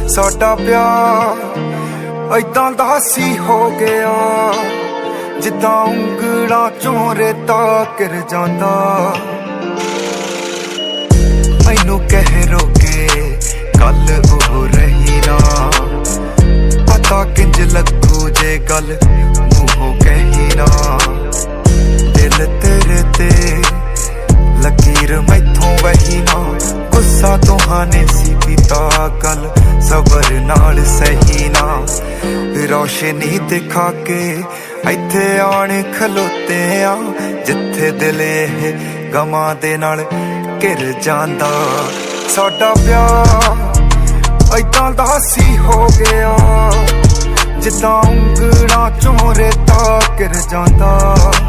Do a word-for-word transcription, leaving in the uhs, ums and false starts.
ਸਾਡਾ ਪਿਆਰ ਐਦਾਂ ਦਾ ਸੀ ਹੋ ਗਿਆ ਜਿੱਦਾਂ ਉਂਗਲਾਂ ਚੋਂ ਰੇਤਾ ਗਿਰ ਜਾਂਦਾ। ਮੈਨੂੰ ਕਹਿ ਰੋਕੇ ਗੱਲ ਉਹ ਰਹੀ ਨਾ, ਪਤਾ ਕਿੰਜ ਲੱਗੂ ਜੇ ਗੱਲ ਮੂੰਹੋਂ ਕਹੀ ਨਾ। ਦਿਲ ਤੇਰੇ ਤੇ ਲਕੀਰ ਮੈਥੋਂ ਵਹੀ ਨਾ, ਗੁੱਸਾ ਤੁਹਾਨੇ ਸੀ ਪੀਤਾ ਗੱਲ ਸਬਰ ਨਾਲ ਸਹੀ ਨਾ। ਰੌਸ਼ਨੀ ਦਿਖਾ ਕੇ ਇੱਥੇ ਆਣ ਖਲੋਤੇ ਆ ਜਿੱਥੇ ਦਿਲ ਇਹ ਗਮਾਂ ਦੇ ਨਾਲ ਘਿਰ ਜਾਂਦਾ। ਸਾਡਾ ਪਿਆਰ ਐਦਾਂ ਦਾ ਸੀ ਹੋ ਗਿਆ ਜਿੱਦਾਂ ਉਂਗਲਾਂ ਚੋਂ ਰੇਤਾ ਗਿਰ ਜਾਂਦਾ।